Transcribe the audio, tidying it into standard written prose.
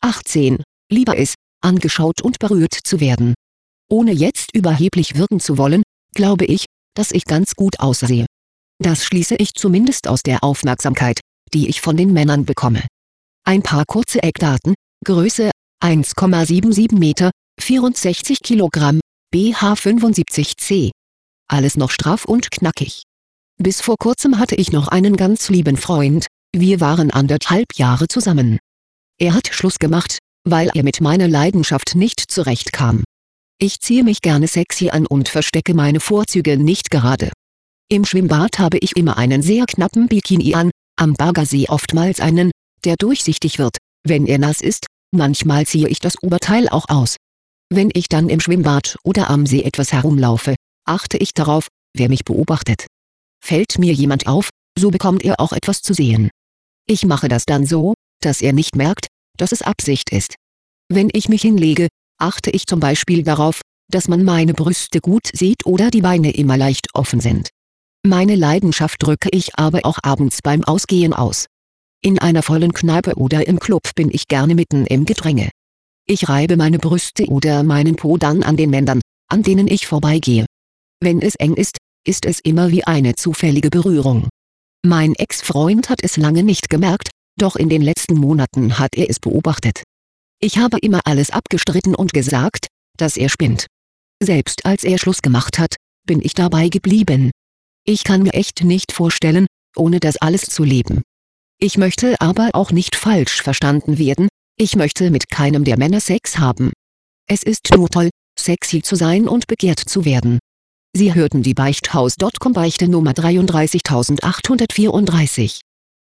18. Liebe es, angeschaut und berührt zu werden. Ohne jetzt überheblich wirken zu wollen, glaube ich, dass ich ganz gut aussehe. Das schließe ich zumindest aus der Aufmerksamkeit, die ich von den Männern bekomme. Ein paar kurze Eckdaten: Größe 1,77 Meter, 64 Kilogramm, BH 75C. Alles noch straff und knackig. Bis vor kurzem hatte ich noch einen ganz lieben Freund, wir waren 1,5 Jahre zusammen. Er hat Schluss gemacht, weil er mit meiner Leidenschaft nicht zurechtkam. Ich ziehe mich gerne sexy an und verstecke meine Vorzüge nicht gerade. Im Schwimmbad habe ich immer einen sehr knappen Bikini an, am Baggersee oftmals einen, der durchsichtig wird, wenn er nass ist, manchmal ziehe ich das Oberteil auch aus. Wenn ich dann im Schwimmbad oder am See etwas herumlaufe, achte ich darauf, wer mich beobachtet. Fällt mir jemand auf, so bekommt er auch etwas zu sehen. Ich mache das dann so, dass er nicht merkt, dass es Absicht ist. Wenn ich mich hinlege, achte ich zum Beispiel darauf, dass man meine Brüste gut sieht oder die Beine immer leicht offen sind. Meine Leidenschaft drücke ich aber auch abends beim Ausgehen aus. In einer vollen Kneipe oder im Club bin ich gerne mitten im Gedränge. Ich reibe meine Brüste oder meinen Po dann an den Männern, an denen ich vorbeigehe. Wenn es eng ist, ist es immer wie eine zufällige Berührung. Mein Ex-Freund hat es lange nicht gemerkt, doch in den letzten Monaten hat er es beobachtet. Ich habe immer alles abgestritten und gesagt, dass er spinnt. Selbst als er Schluss gemacht hat, bin ich dabei geblieben. Ich kann mir echt nicht vorstellen, ohne das alles zu leben. Ich möchte aber auch nicht falsch verstanden werden, ich möchte mit keinem der Männer Sex haben. Es ist nur toll, sexy zu sein und begehrt zu werden. Sie hörten die Beichthaus.com Beichte Nummer 33834.